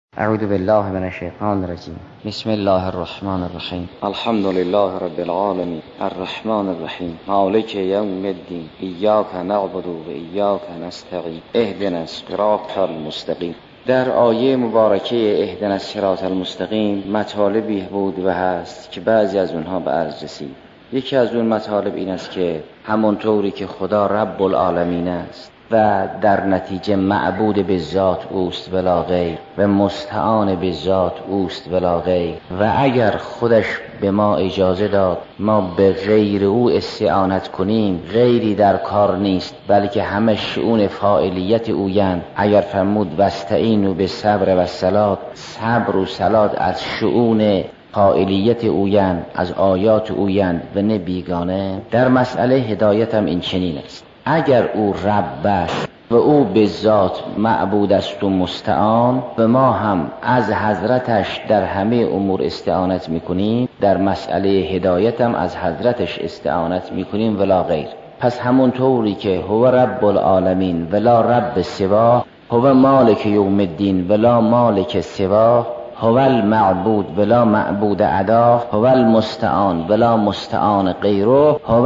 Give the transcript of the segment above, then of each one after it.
اعوذ بالله من الشیطان الرجیم. بسم الله الرحمن الرحیم. الحمد لله رب العالمین الرحمن الرحیم مالک یوم الدین ایاک نعبد و ایاک نستعین اهدنا الصراط المستقیم. در آیه مبارکه اهدنا الصراط المستقیم مطالبی بود و هست که بعضی از اونها به عرض رسید. یکی از اون مطالب این است که همونطوری که خدا رب العالمین است و در نتیجه معبود به ذات اوست ولا غیر و مستعان به ذات اوست ولا غیر، و اگر خودش به ما اجازه داد ما به غیر او استعانت کنیم غیری در کار نیست، بلکه همه شؤون فاعلیت اویند. اگر فرمود واستعینوا بالصبر والصلاة، صبر و صلات از شؤون فاعلیت اویند، از آیات اویند و نه بیگانه. در مسئله هدایت هم این چنین است. اگر او رب است و او به ذات معبود است و مستعان و ما هم از حضرتش در همه امور استعانت میکنیم، در مسئله هدایت هم از حضرتش استعانت میکنیم ولا غیر. پس همون طوری که هو رب العالمین ولا رب سوا، هو مالک یوم الدین ولا مالک سوا، هو المعبود ولا معبود عداه، هو المستعان ولا مستعان غیره، هو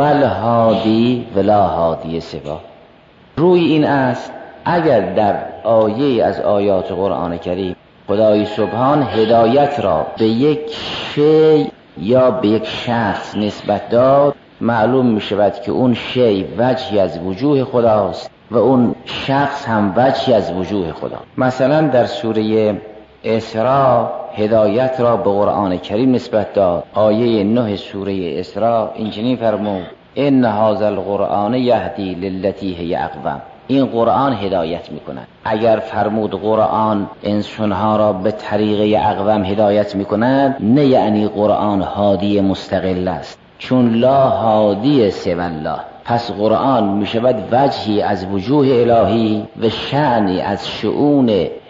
الهادی ولا هادی سوا. روی این است اگر در آیه از آیات قرآن کریم خدای سبحان هدایت را به یک شی یا به یک شخص نسبت داد، معلوم می شود که اون شی وجهی از وجوه خداست و اون شخص هم وجهی از وجوه خدا. مثلا در سوره اسراء هدایت را به قرآن کریم نسبت داد. آیه 9 سوره اسراء اینجوری فرمود ان هذا القرآن یهدی للتی هی اقوم. این قرآن هدایت میکند. اگر فرمود قرآن انسانها را به طریق اقوم هدایت میکند، نه یعنی قرآن هادی مستقل است، چون لا هادی سوی الله. پس قرآن میشود وجهی از وجوه الهی و شأنی از شؤون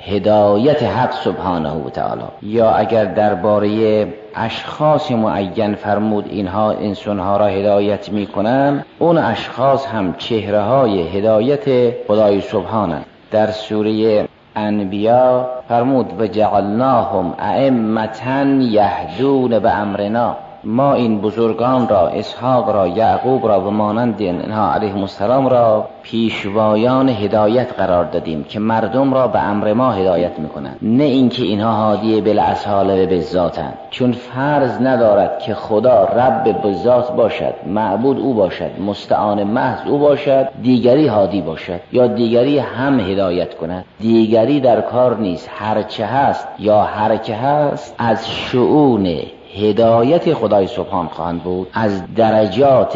هدایت حق سبحانه و تعالی. یا اگر درباره اشخاص معین فرمود اینها انسانها را هدایت میکنن، اون اشخاص هم چهره های هدایت خدای سبحانه. در سوره انبیا فرمود و جعلناهم ائمة یهدون بامرنا. ما این بزرگان را، اسحاق را، یعقوب را و مانند اینها علیهم السلام را پیشوایان هدایت قرار دادیم که مردم را به امر ما هدایت میکنند، نه اینکه اینها هادی بالاصاله به ذاتند. چون فرض ندارد که خدا رب به ذات باشد، معبود او باشد، مستعان محض او باشد، دیگری هادی باشد یا دیگری هم هدایت کند. دیگری در کار نیست. هرچه هست یا هرچه هست از شؤون هدایت خدای سبحان خواهند بود، از درجات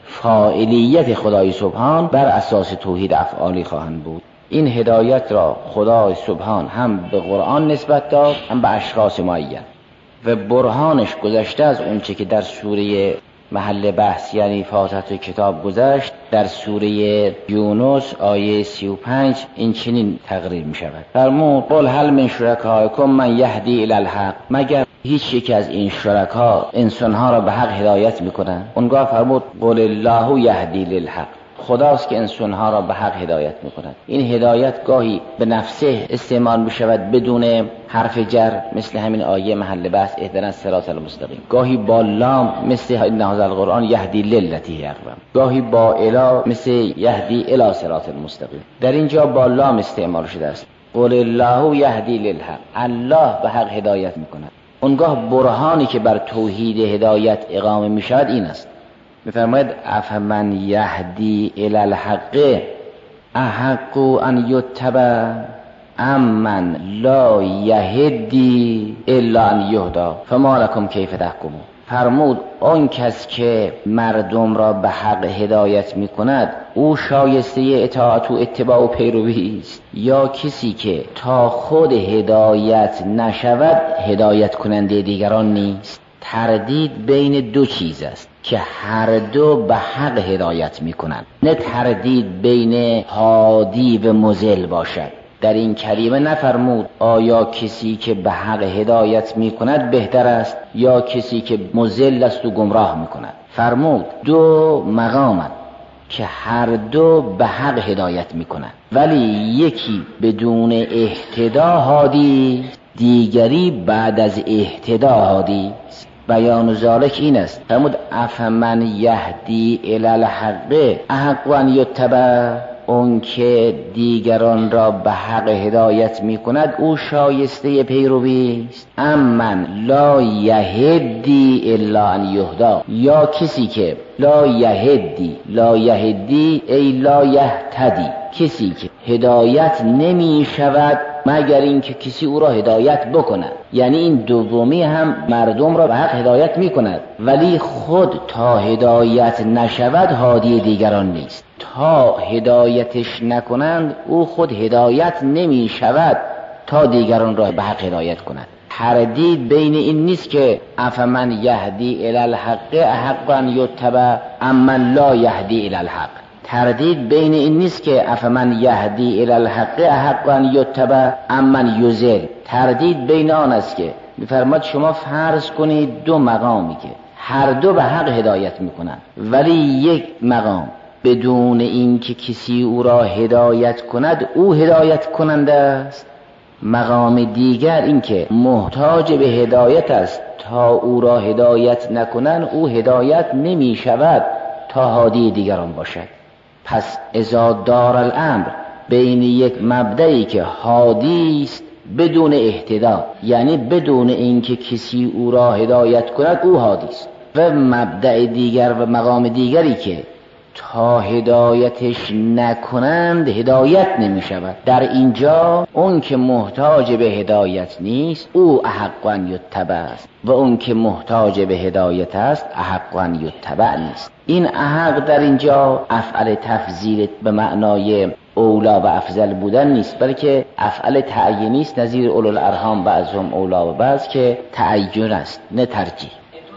فاعلیت خدای سبحان بر اساس توحید افعالی خواهند بود. این هدایت را خدای سبحان هم به قرآن نسبت داد، هم به اشخاص معین و برهانش گذشته از اونچه که در سوره محل بحث یعنی فاتحه کتاب گذشت. در سوره یونس آیه 35 این چنین تقریر می شود. فرمود قل هل من شرکائکم من یهدی الی الحق. مگر هیچ یک از این شرکا انسانها را به حق هدایت میکنن؟ اونگاه فرمود قل الله یهدی للحق. خداست که انسانها را به حق هدایت میکند. این هدایت گاهی به نفسه استعمال میشود بدون حرف جر، مثل همین آیه محل بحث اهدنا الصراط المستقیم. گاهی با لام مثل ان هذا القرآن یهدی للتی هی اقوم. گاهی با الی مثل یهدی الی صراط المستقیم. در اینجا با لام استعمال شده است. قل الله یهدی للحق. الله به حق هدایت میکند. اونگاه برهانی که بر توحید هدایت اقامه می شود این است. می‌فرماید افمن یهدی الی الحق احق ان یتبع امن لا یهدی الا ان یهدی فما لکم کیف تحکمون. فرمود آن کس که مردم را به حق هدایت می کند او شایسته اطاعت و اتباع و پیروی است، یا کسی که تا خود هدایت نشود هدایت کننده دیگران نیست؟ تردید بین دو چیز است که هر دو به حق هدایت می کنند، نه تردید بین هادی و مضل باشد. در این کلمه نفرمود آیا کسی که به حق هدایت می کند بهتر است یا کسی که مضل است و گمراه می کند. فرمود دو مقامند. که هر دو به حق هدایت میکنن، ولی یکی بدون اهتدا هادی، دیگری بعد از اهتدا هادی. بیان ذالک این است، فرمود افمن یهدی الی الحق احق ان یتبع، اون که دیگران را به حق هدایت می کند او شایسته پیروی است. امن لا یهدی الا ان یهدا، یا کسی که لا یهدی ای لا یهتدی، کسی که هدایت نمی شود مگر این که کسی او را هدایت بکند. یعنی این دومی هم مردم را به حق هدایت می کند، ولی خود تا هدایت نشود هادی دیگران نیست. تا هدایتش نکنند او خود هدایت نمی شود تا دیگران را به حق هدایت کند. تردید بین این نیست که افمن یهدی الی الحق احق ان یتبع امن لا یهدی الی الحق. تردید بین این نیست که افمن یهدی الی الحق احق ان یتبع امن یضل. تردید بین آن است که می‌فرماد شما فرض کنید دو مقامی که هر دو به حق هدایت میکنند، ولی یک مقام بدون اینکه کسی او را هدایت کند او هدایت کننده است، مقام دیگر اینکه محتاج به هدایت است، تا او را هدایت نکنند او هدایت نمی شود تا هادی دیگران باشد. پس اذا دار الامر بین یک مبدئی که هادی است بدون اهتدا، یعنی بدون اینکه کسی او را هدایت کند او هادی است، و مبدأ دیگر و مقام دیگری که تا هدایتش نکنند هدایت نمی شود. در اینجا اون که محتاج به هدایت نیست او احق ان یتبع است و اون که محتاج به هدایت است احق ان یتبع نیست. این احق در اینجا افعل تفضیل به معنای اولا و افضل بودن نیست، بلکه افعل تعیینی است، نظیر اولو الارحام بعضهم اولا و بعض که تعین است نه ترجیح.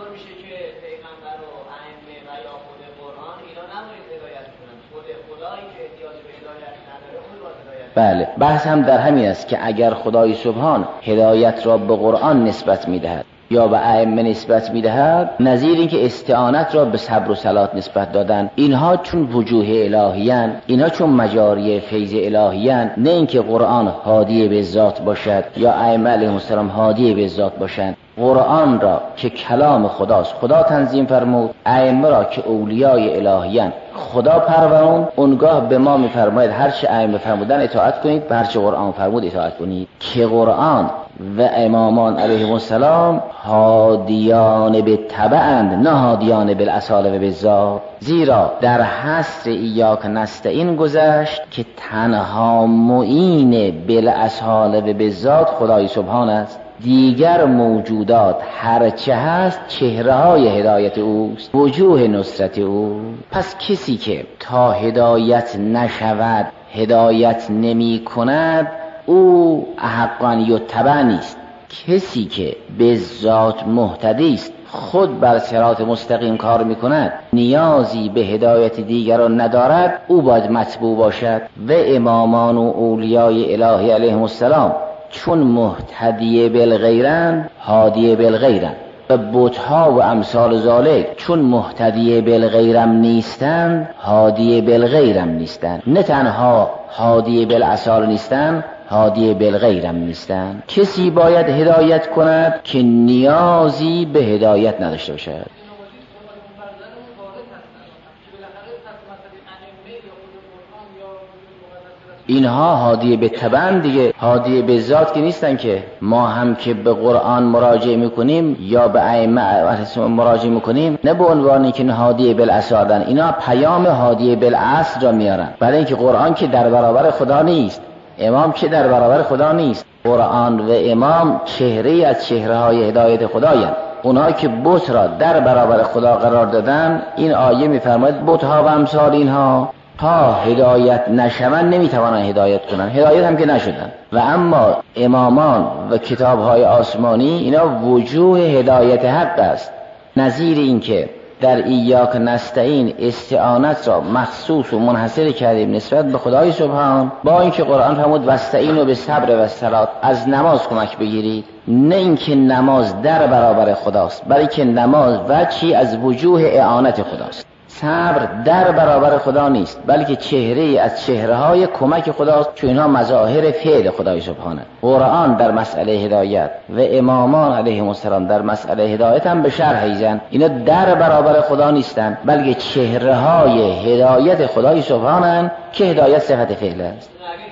بله، بحث هم در همین است که اگر خدای سبحان هدایت را به قرآن نسبت میدهد یا به ائمه نسبت میدهد، نظیر این که استعانت را به صبر و صلات نسبت دادن، اینها چون وجوه الهیان، اینها چون مجاری فیض الهیان، نه اینکه قرآن هادی به ذات باشد یا ائمه علیهم السلام هادی به ذات باشند. قرآن را که کلام خداست، خدا تنظیم فرمود، ائمه را که اولیای الهیان خدا پرورون، اونگاه به ما میفرماید هر چه ائمه فرمودن اطاعت کنید، به هر چه قرآن فرمود اطاعت کنید، که قرآن و امامان علیهم السلام هادیان به تبعند نه هادیان بالاصاله و بالذات. زیرا در حصر ایاک نستعین گذشت که تنها معین بالاصاله و بالذات خدای سبحان است، دیگر موجودات هرچه هست چهره های هدایت اوست، وجوه نصرت او. پس کسی که تا هدایت نشود هدایت نمی کند او احق ان یتبع نیست. کسی که به ذات مهتدی است، خود بر صراط مستقیم کار می کند، نیازی به هدایت دیگران ندارد، او باید متبوع باشد. و امامان و اولیای الهی علیهم السلام چون مهتدی بالغیرند هادی بالغیرند، و بتها و امثال ذالک چون مهتدی بالغیرم نیستند هادی بالغیرم نیستند. نه تنها هادی بالاصال نیستند، هادی بالغیرم نیستند. کسی باید هدایت کند که نیازی به هدایت نداشته باشد. اینها هادی به تبع دیگه، هادی به ذات که نیستن. که ما هم که به قرآن مراجعه میکنیم یا به ائمه مراجعه میکنیم، نه به عنوانی که هادی بالاصالن، اینا پیام هادی بالاصل را میارن، برای اینکه قرآن که در برابر خدا نیست، امام که در برابر خدا نیست. قرآن و امام چهره از چهره های هدایت خدایند. اونها که بت را در برابر خدا قرار دادن، این آیه میفرماید بتها و امثال اینها تا هدایت نشوند نمیتوانند هدایت کنند، هدایت هم که نشدن. و اما امامان و کتاب‌های آسمانی اینا وجوه هدایت حق است. نظیر این که در ایاک نستعین استعانت را مخصوص و منحصر کردیم نسبت به خدای سبحان، با اینکه قرآن فرمود واستعینوا بالصبر و الصلاة، از نماز کمک بگیرید. نه اینکه نماز در برابر خداست، بلکه نماز وجهی از وجوه اعانت خداست. صبر در برابر خدا نیست، بلکه چهره از چهره‌های کمک خداست که اینها مظاهر فعل خدای سبحانه. قرآن در مسئله هدایت و امامان علیهم السلام در مسئله هدایت هم به شرح ایزن. اینا در برابر خدا نیستن، بلکه چهره‌های هدایت خدای سبحانه که هدایت صفت فعل است.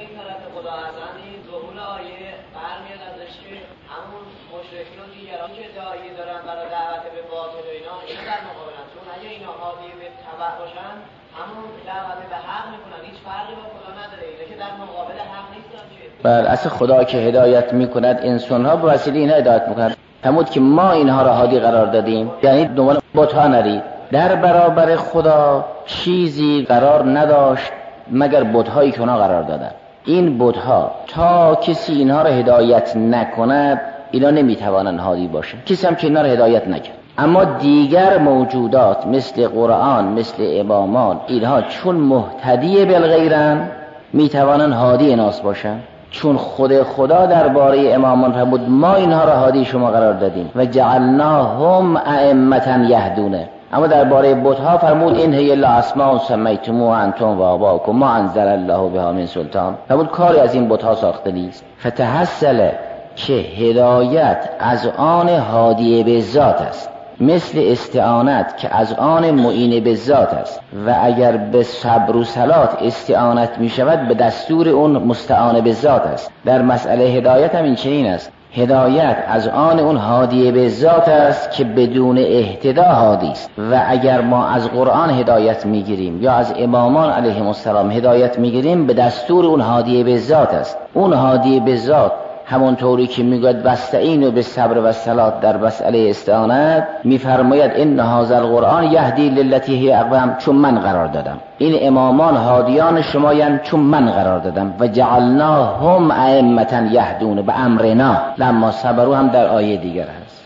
بله، اصل خدا که هدایت میکند انسان ها به وسیله اینها هدایت میکند. فرمود که ما اینها را هادی قرار دادیم، یعنی دنبال بت ها نرید. در برابر خدا چیزی قرار نداشت مگر بت هایی که اونا قرار دادن. این بت ها تا کسی اینها را هدایت نکند اینا نمیتوانند هادی باشند. کسی هم که اینها را هدایت نکرد. اما دیگر موجودات مثل قرآن، مثل امامان، اینها چون مهتدی بالغیرن میتوانند هادی ناس باشند. چون خود خدا درباره امامان فرمود ما اینها را هادی شما قرار دادیم و جعلناهم ائمة یهدونه. اما درباره بت ها فرمود این هی الا اسماء سمیتموها انتم و آباؤکم ما انزل الله بها من سلطان. فرمود کاری از این بت ها ساخته نیست. فتحصل که هدایت از آن هادی به ذات است، مثل استعانت که از آن معین به ذات است، و اگر به صبر و صلات استعانت می شود به دستور اون مستعان به ذات است. در مسئله هدایت هم این چنین است. هدایت از آن اون هادی به ذات است که بدون اهتدا هادی است. و اگر ما از قرآن هدایت می گیریم یا از امامان علیهم السلام هدایت می گیریم به دستور اون هادی به ذات است. اون هادی به ذات همونطوری که میگوید واستعینوا بالصبر والصلاة در مسئله استعانت میفرماید ان هذا القرآن یهدی للتی هی اقوم، چون من قرار دادم. این امامان هادیان شمایند چون من قرار دادم. و جعلناهم ائمة یهدون به امرنا لما صبروا هم در آیه دیگر هست.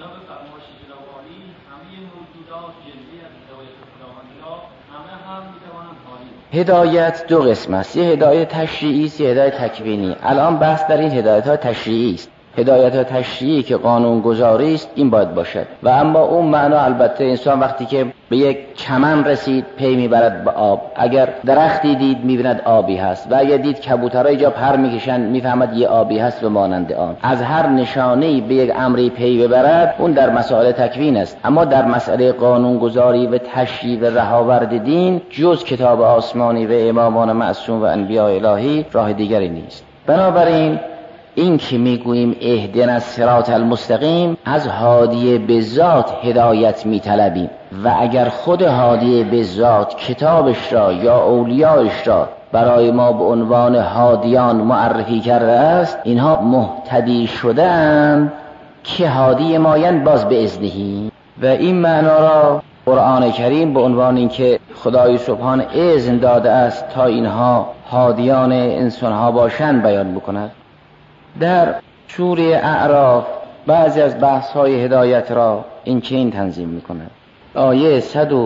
هدایت دو قسم است، یه هدایت تشریعی است، یه هدایت تکوینی. الان بحث در این هدایت ها تشریعی است. هدایت ها تشریعی که قانون گذاری است این باید باشد. و اما اون معنا البته انسان وقتی که به یک چمن رسید پی میبرد به آب، اگر درختی دید میبیند آبی هست، و اگر دید کبوترها اینجا پر میکشن میفهمد یه آبی هست و مانند آن. از هر نشانه‌ای به یک امری پی ببرد اون در مسائل تکوین است. اما در مسئله قانون گذاری و تشریع و رهاورد دین جز کتاب آسمانی و امامان معصوم و انبیاء الهی راه دیگری نیست. بنابراین این که میگوییم اهدنا الصراط المستقیم از هادی به ذات هدایت میطلبیم، و اگر خود هادی به ذات کتابش را یا اولیاءش را برای ما به عنوان هادیان معرفی کرده است، اینها مهتدی شدند که هادی مایند باز به اذنهی. و این معنا را قرآن کریم به عنوان اینکه خدای سبحان اذن داده است تا اینها هادیان انسانها باشند بیان میکند. در سوره اعراف بعضی از بحث‌های هدایت را این چنین تنظیم می‌کند. آیه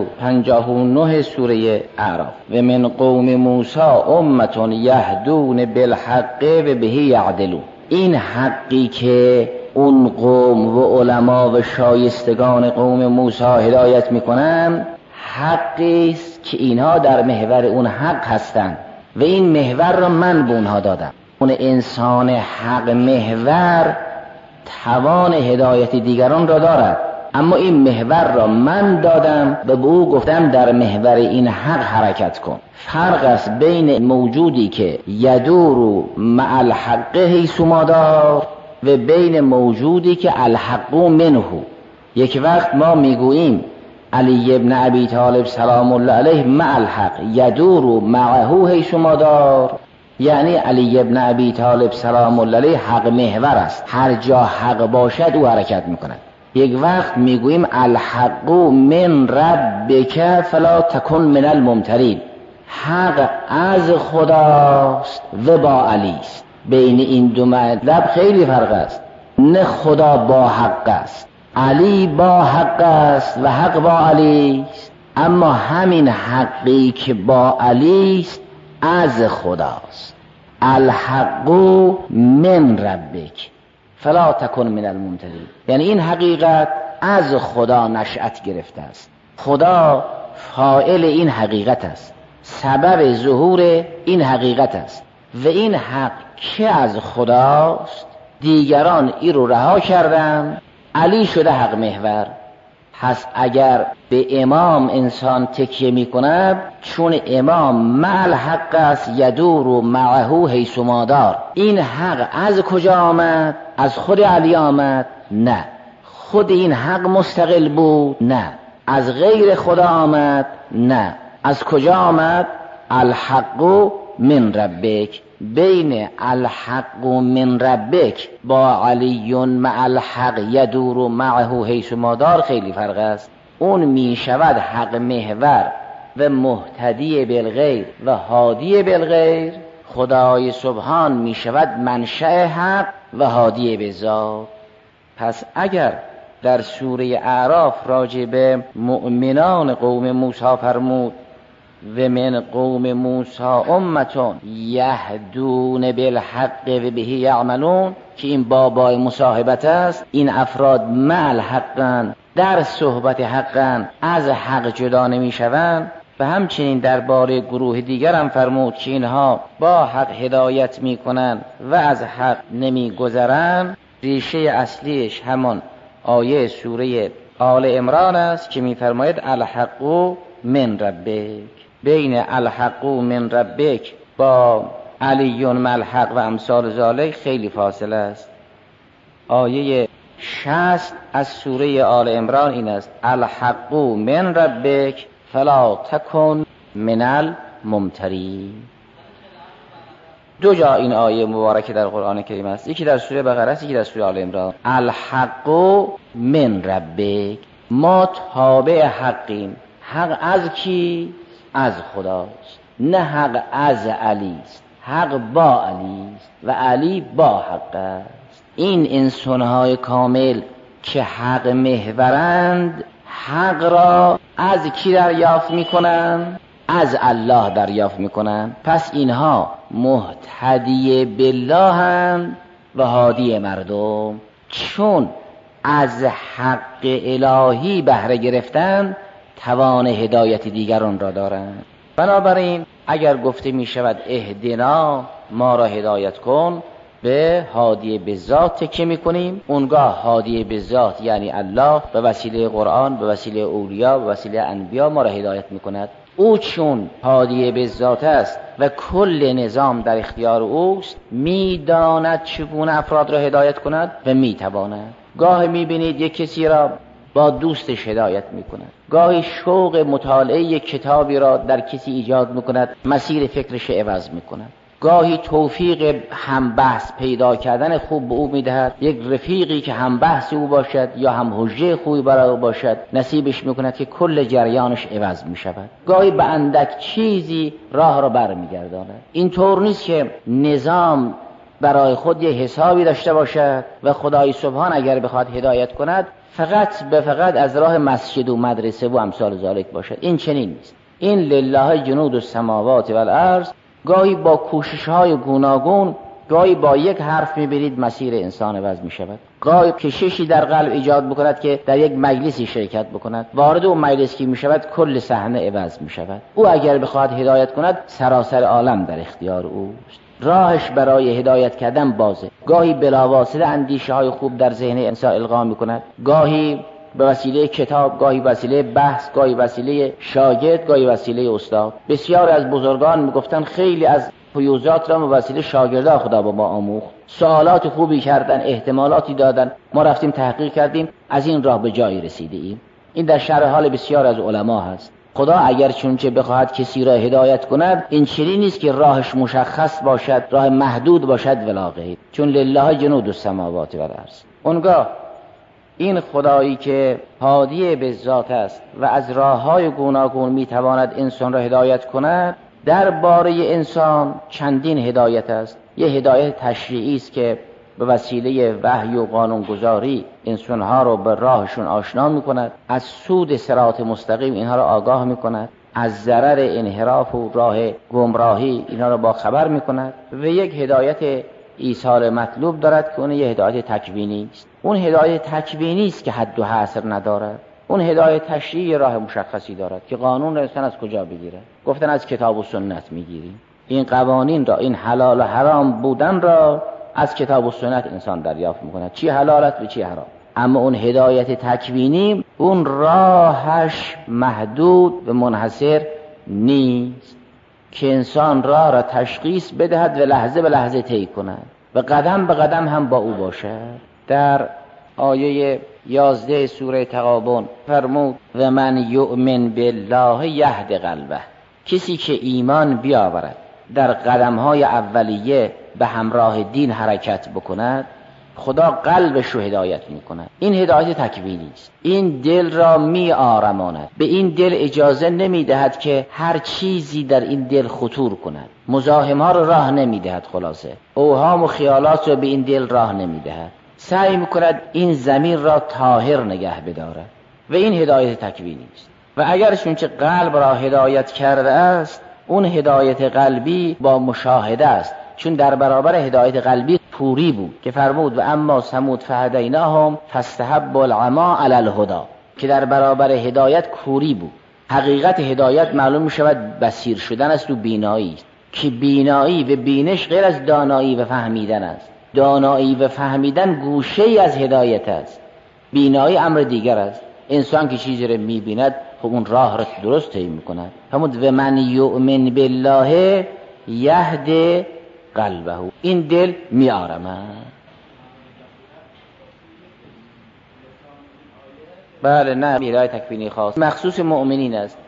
159 سوره اعراف: و من قوم موسی امة یهدون بالحق و به یعدلون. این حقی که اون قوم و علما و شایستگان قوم موسی هدایت می‌کنند حقی است که اینها در محور اون حق هستند و این محور را من به اونها دادم. اون انسان حق محور توان هدایت دیگران را دارد، اما این محور را من دادم و به او گفتم در محور این حق حرکت کن. فرق است بین موجودی که یدور مع الحق حیث ما دار و بین موجودی که الحق منه. یک وقت ما میگوییم علی ابن ابی طالب سلام الله علیه مع الحق یدور معه حیث ما دار، یعنی علی ابن ابی طالب سلام الله علیه حق محور است، هر جا حق باشد او حرکت میکند. یک وقت میگوییم الحق من ربک فلا تکن من الممترین، حق از خداست و با علی است. بین این دو مطلب خیلی فرق است. نه خدا با حق است، علی با حق است و حق با علی است، اما همین حقی که با علی است از خداست. الحق من ربک فلا تکن من الممترین، یعنی این حقیقت از خدا نشأت گرفته است. خدا فاعل این حقیقت است، سبب ظهور این حقیقت است و این حق که از خداست، دیگران این رو رها کردن، علی شده حق محور. پس اگر به امام انسان تکیه می کند، چون امام مع الحق است یدور و معه حیث ما دار. این حق از کجا آمد؟ از خود علی آمد؟ نه. خود این حق مستقل بود؟ نه. از غیر خدا آمد؟ نه. از کجا آمد؟ الحق من ربک. بین الحق من ربک با علی مع الحق یدور و معه حیث ما دار خیلی فرق است. اون می شود حق محور و مهتدی بالغیر و هادی بالغیر، خدای سبحان می شود منشأ حق و هادی به ذات. پس اگر در سوره اعراف راجع به مؤمنان قوم موسی فرمود و من قوم موسی امتون یهدون بالحق و به یعملون، که این بابای مصاحبت است، این افراد مع الحقن، در صحبت حقن، از حق جدا نمی شوند. و همچنین درباره گروه دیگر هم فرمود که اینها با حق هدایت می کنند و از حق نمی گذرند. ریشه اصلیش همان آیه سوره آل عمران است که می فرماید الحق من ربک. بین الحق من ربک با علی مع الحق و امثال ذالک خیلی فاصله است. آیه 60 از سوره آل عمران این است: الحق من ربک فلا تکن من الممترین. دو جا این آیه مبارکه در قرآن کریم است، یکی در سوره بقره است، یکی در سوره آل عمران. الحق من ربک، ما تابع حقیم. حق از کی؟ از خداست. نه حق از علی است، حق با علی است و علی با حق است. این انسان‌های کامل که حق محورند، حق را از کی دریافت می‌کنند؟ از الله دریافت می‌کنند. پس اینها مهتدی بالله‌اند و هادی مردم، چون از حق الهی بهره گرفتند، توان هدایت دیگران را دارند. بنابراین اگر گفته می شود اهدنا، ما را هدایت کن، به هادی به ذات تکیه می کنیم. اونگاه هادی به ذات یعنی الله به وسیله قرآن، به وسیله اولیا، به وسیله انبیا ما را هدایت می کند. او چون هادی به ذات است و کل نظام در اختیار اوست، می داند چگونه افراد را هدایت کند و می تواند. گاهی می بینید یک کسی را با دوستش هدایت میکند، گاهی شوق مطالعه یک کتابی را در کسی ایجاد میکند، مسیر فکرش عوض میکند. گاهی توفیق هم بحث پیدا کردن خوب به او میدهد، یک رفیقی که هم بحث او باشد یا هم حجه خوبی برای او باشد نصیبش میکند که کل جریانش عوض میشود. گاهی به اندک چیزی راه را برمیگرداند. این طور نیست که نظام برای خود یک حسابی داشته باشد و خدای سبحان اگر بخواد هدایت کند فقط از راه مسجد و مدرسه و امثال ذالک باشد. این چنین نیست. این لله جنود السماوات والارض. گاهی با کوشش‌های گوناگون، گاهی با یک حرف می‌بینید مسیر انسان عوض می‌شود. گاهی کششی در قلب ایجاد بکند که در یک مجلسی شرکت بکند، وارد اون مجلس که می‌شود کل صحنه عوض می‌شود. او اگر بخواد هدایت کند سراسر عالم در اختیار اوست. راهش برای هدایت کردن بازه. گاهی بلاواسطه اندیشه های خوب در ذهن انسان القا میکند، گاهی به وسیله کتاب، گاهی وسیله بحث، گاهی وسیله شاگرد، گاهی وسیله استاد. بسیار از بزرگان میگفتن خیلی از فیوزات را به وسیله شاگردان خدا با ما آموخت. سوالات خوبی کردن، احتمالاتی دادن، ما رفتیم تحقیق کردیم، از این راه به جایی رسیده ایم. این در شرح حال بسیار از علما هست. خدا اگر چونچه بخواهد کسی را هدایت کند، این چنین نیست که راهش مشخص باشد، راه محدود باشد ولا غیر، چون لله جنود السماوات والارض. اونگاه این خدایی که هادی به ذات است و از راه‌های گوناگون میتواند انسان را هدایت کند، درباره انسان چندین هدایت است. یه هدایت تشریعی است که به وسیله وحی و قانونگذاری انسانها رو به راهشون آشنا میکند، از سود صراط مستقیم اینها رو آگاه میکند، از ضرر انحراف و راه گمراهی اینها رو با خبر میکند. و یک هدایت ایصال مطلوب دارد که اون یه هدایت تکوینی است. اون هدایت تکوینی است که حد و حصر ندارد. اون هدایت تشریعی راه مشخصی دارد که قانون را انسان از کجا بگیره. گفتن از کتاب و سنت میگیریم. این قوانین را، این حلال و حرام بودن را از کتاب و سنت انسان دریافت میکند، چی حلالت و چی حرام. اما اون هدایت تکوینی اون راهش محدود و منحصر نیست که انسان راه را تشخیص بدهد و لحظه به لحظه طی کند و قدم به قدم هم با او باشد. در آیه 11 سوره تغابن فرمود و من یؤمن بالله یهد قلبه، کسی که ایمان بیاورد در قدم‌های اولیه به همراه دین حرکت بکند، خدا قلبش رو هدایت می‌کند. این هدایت تکوینی است. این دل را می‌آرماند، به این دل اجازه نمی‌دهد که هر چیزی در این دل خطور کند، مزاحم‌ها را راه نمی‌دهد، خلاصه اوهام و خیالات را به این دل راه نمی‌دهد، سعی می‌کند این زمین را طاهر نگه بدارد و این هدایت تکوینی است. و اگر چونچه قلب را هدایت کرده است، اون هدایت قلبی با مشاهده است، چون در برابر هدایت قلبی کوری بود که فرمود و اما ثمود فهدیناهم فاستحبوا العمی علی الهدی، که در برابر هدایت کوری بود. حقیقت هدایت معلوم می شود بصیر شدن است و بینایی است، که بینایی و بینش غیر از دانایی و فهمیدن است. دانایی و فهمیدن گوشه ای از هدایت است، بینایی امر دیگر است. انسان که چیزی را می بیند خب اون راه را درست طی می کند. فرمود و من یؤمن بالله یهد قلبه، این دل می آرمد. بله نه، هدایت تکوینی خاص مخصوص مؤمنین است.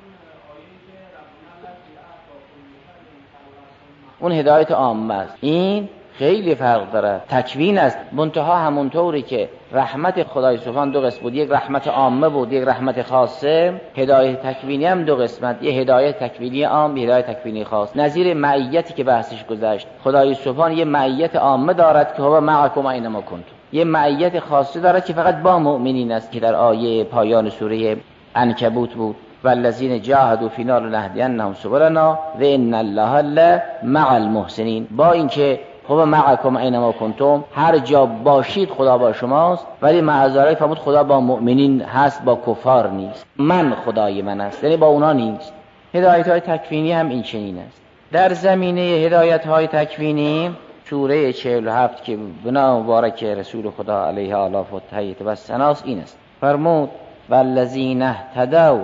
اون هدایت عامه است، این خیلی فرق داره. تکوین است، منتها همونطوری که رحمت خدای سبحان دو قسم بود، یک رحمت عامه بود، یک رحمت خاصه. هدایت تکوینی هم دو قسمت، یه هدایت تکوینی عام، یه هدایت تکوینی خاص. نظیر معیتی که بحثش گذشت، خدای سبحان یه معیت عامه دارد که هو معکم اینما کنتم، یه معیت خاصه دارد که فقط با مؤمنین است که در آیه پایان سوره عنکبوت بود والذین جاهدوا فینا لنهدینهم سبلنا و ان الله لمع المحسنین. با اینکه خب معکم اینما کنتم، هر جا باشید خدا با شماست، ولی معذرت فرمود خدا با مؤمنین هست، با کفار نیست. من خدای من است، یعنی با اونا نیست. هدایت های تکوینی هم این چنین است. در زمینه هدایت های تکوینی سوره 47 که بنا مبارک رسول خدا علیه آلاف و تحییت و سناس این است، فرمود والذین اهتدوا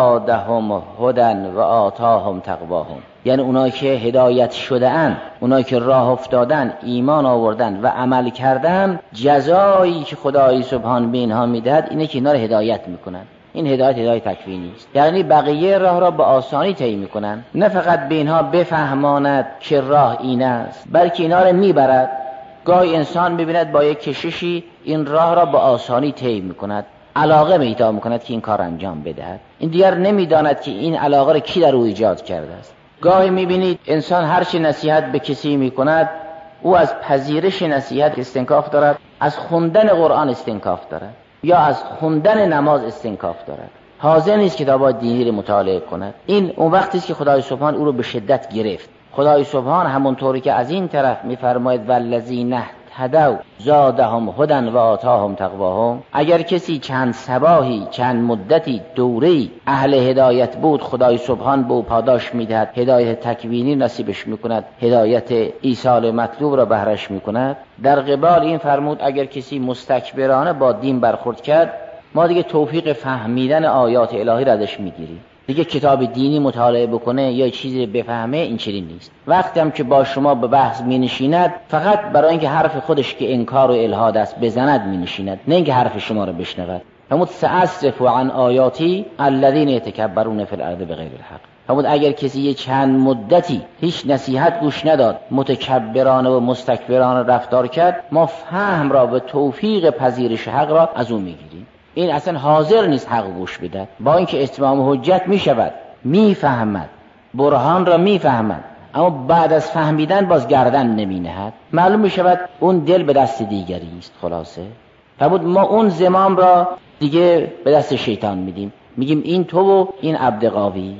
زادهم هدی و آتاهم تقواهم، یعنی اونایی که هدایت شده اند، اونایی که راه افتادن، ایمان آوردن و عمل کردن، جزایی که خدای سبحان به اینها میدهد اینه که اینا رو هدایت میکنن. این هدایت تکوینی است، یعنی بقیه راه را به آسانی طی میکنن، نه فقط به اینها بفهماند که راه این است، بلکه اینا رو میبرد. گاهی انسان میبیند با یک کششی این راه را به آسانی طی میکند، علاقه پیدا میکند که این کار انجام بدهد، این دیگر نمیداند که این علاقه را کی در او ایجاد کرده است. گاهی میبینید انسان هر چه نصیحت به کسی میکند، او از پذیرش نصیحت استنکاف دارد، از خوندن قرآن استنکاف دارد، یا از خوندن نماز استنکاف دارد، حاضر نیست کتابات دینی را مطالعه کند. این اون وقتی است که خدای سبحان او را به شدت گرفت. خدای سبحان همونطوری که از این طرف میفرماید والذین اهتدوا زادهم هدی و آتاهم تقواهم، اگر کسی چند صباحی، چند مدتی، دوره‌ای اهل هدایت بود، خدای سبحان به او پاداش میدهد، هدایت تکوینی نصیبش میکند، هدایت ایصال مطلوب را بهرش میکند. در قبال این فرمود اگر کسی مستکبرانه با دین برخورد کرد، ما دیگه توفیق فهمیدن آیات الهی را ازش میگیریم، دیگه کتاب دینی مطالعه بکنه یا چیزی بفهمه این چنین نیست. وقتی هم که با شما به بحث می نشیند، فقط برای اینکه حرف خودش که انکار و الحاد است بزند می نشیند، نه اینکه حرف شما رو بشنود. فرمود سأصرف عن آیاتی الذین یتکبرون فی الارض بغیر الحق. فرمود اگر کسی یه چند مدتی هیچ نصیحت گوش نداد، متکبرانه و مستکبرانه رفتار کرد، ما فهم را و توفیق پذیرش حق را از او میگیریم. این اصلا حاضر نیست حق گوش بده، با اینکه اتمام حجت می شود، می فهمد، برهان را می فهمد، اما بعد از فهمیدن باز گردن نمی نهد. معلوم می شود اون دل به دست دیگری است. خلاصه فرمود ما اون زمام را دیگه به دست شیطان میدیم، میگیم این تو و این عبد قاوی.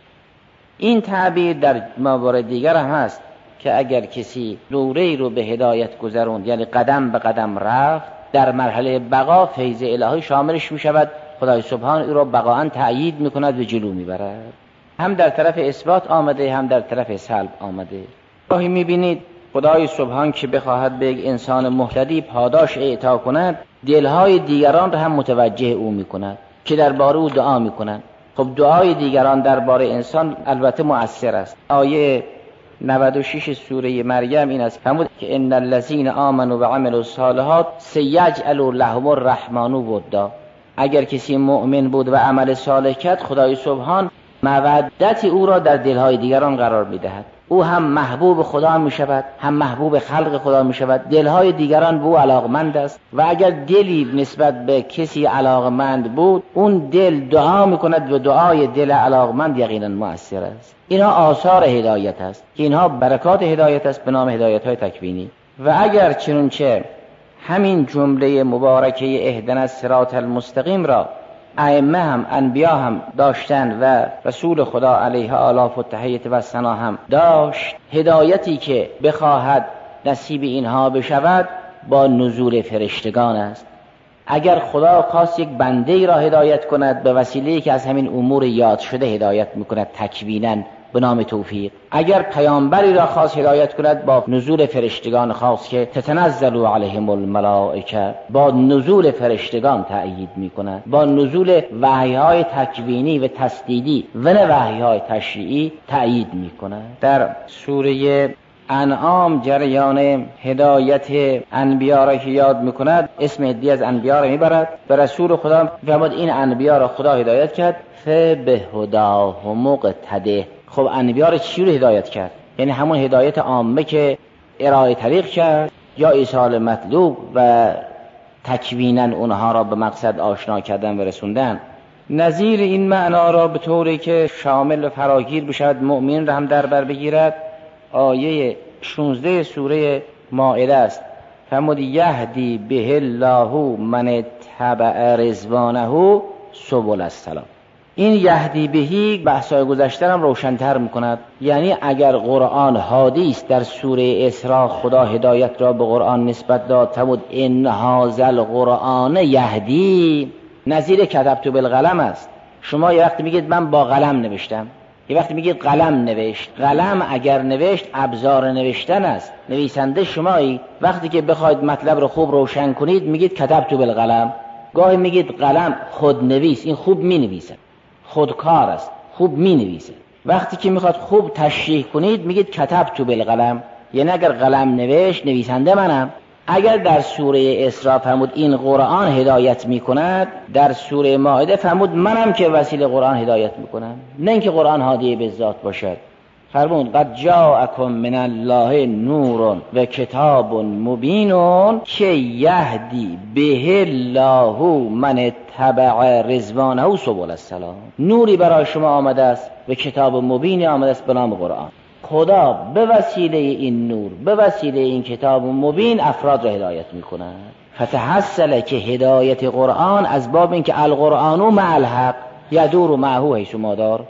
این تعبیر در موارد دیگر هم هست که اگر کسی دوره‌ای رو به هدایت گذروند، یعنی قدم به قدم رفت، در مرحله بقا فیض الهی شاملش می شود خدای سبحان او را بقاءً تأیید میکند و جلو میبرد. هم در طرف اثبات آمده، هم در طرف سلب آمده. گاهی میبینید خدای سبحان که بخواهد به یک انسان مهتدی پاداش اعطا کند، دلهای دیگران را هم متوجه او میکند که درباره او دعا میکنند. خب دعای دیگران درباره انسان البته مؤثر است. آیه 96 سوره مریم این است، فرمود که ان الذين آمنوا وعملوا الصالحات سيجعل لهم الرحمن ودا. اگر کسی مؤمن بود و عمل صالح کرد، خدای سبحان مودت او را در دلهای دیگران قرار میدهد. او هم محبوب خدا می شود، هم محبوب خلق خدا می شود. دلهای دیگران به او علاقمند است و اگر دلی نسبت به کسی علاقمند بود، اون دل دعا می کند و دعای دل علاقمند یقینا مؤثر است. اینها آثار هدایت است که اینها برکات هدایت است به نام هدایت های تکوینی. و اگر چنانچه همین جمله مبارکه اهدنا الصراط المستقیم را ائمه هم انبیا هم داشتن و رسول خدا علیه آلاف و تحیت و ثنا هم داشت، هدایتی که بخواهد نصیب اینها بشود با نزول فرشتگان است. اگر خدا خواست یک بنده را هدایت کند، به وسیله که از همین امور یاد شده هدایت میکند تکویناً به نام توفیق. اگر پیامبری را خواست هدایت کند، با نزول فرشتگان خواست که تتنزل علیهم الملائکه، با نزول فرشتگان تأیید میکند، با نزول وحی‌های تکوینی و تسدیدی و نه وحی‌های تشریعی تأیید میکند. در سوره انعام جریان هدایت انبیا را که یاد میکند، اسم عدی از انبیا را میبرد و رسول خدا فرمود این انبیا را خدا هدایت کرد، فبهداه مقتده. خب انبیا را چی رو هدایت کرد؟ یعنی همون هدایت عامه که ارائه طریق کرد، یا ایصال مطلوب و تکویناً اونها را به مقصد آشنا کردن و رسوندن. نظیر این معنا را به طوری که شامل و فراگیر بشود مؤمن را هم در بر بگیرد، آیه 16 سوره مائده است. فرمود یهدی به الله من تبع رضوانه سبل السلام. این یهدی بهی بحثای گذشته هم روشن‌تر می‌کند. یعنی اگر قرآن هادی است، در سوره اسراء خدا هدایت را به قرآن نسبت داد، فرمود ان هذا القرآن یهدی، نظیر کتبت بالقلم است. شما یه وقتی میگید من با قلم نوشتم، یه وقتی میگید قلم نوشت. قلم اگر نوشت ابزار نوشتن است، نویسنده شمایی. وقتی که بخواید مطلب رو خوب روشن کنید میگید کتبت بالقلم. گاهی میگید قلم خود نویس، این خوب مینویسه، خودکار است، خوب مینویسه. وقتی که میخواد خوب تشریح کنید میگید کتبت بالقلم، یعنی اگر قلم نوشت نویسنده منم. اگر در سوره اسراء فرمود این قرآن هدایت میکند، در سوره مائده فرمود منم که وسیله قرآن هدایت میکنم، نه اینکه قرآن هادی به ذات باشد. فرمود قد جاءکم من الله نور و کتاب مبین که یهدی به الله من تبع رضوانه سبل السلام. نوری برای شما آمده است و کتاب مبین آمده است به نام قرآن. خدا به وسیله این نور، به وسیله این کتاب مبین افراد را هدایت میکند. فتحصل که هدایت قرآن از باب این که القرآن مع الحق یدور معه حیث ما دار،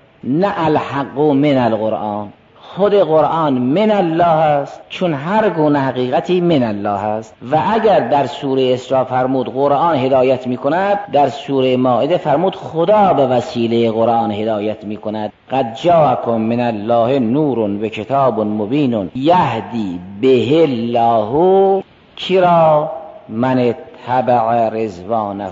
نه الحق من القرآن. خود قرآن من الله است، چون هر گونه حقیقتی من الله است. و اگر در سوره اسراء فرمود قرآن هدایت میکند، در سوره مائده فرمود خدا به وسیله قرآن هدایت میکند. قد جاءکم من الله نور و کتاب مبین یهدی به الله چرا من تبع رضوانه،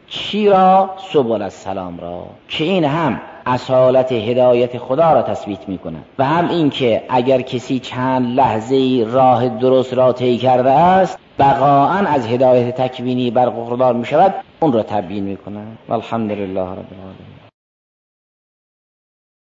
چرا سبل السلام را، که این هم اصالت هدایت خدا را تثبیت می کند و هم این که اگر کسی چند لحظه راه درست را طی کرده است، بقاءً از هدایت تکوینی برخوردار می شود، اون را تبیین می کند. والحمدلله رب العالمین.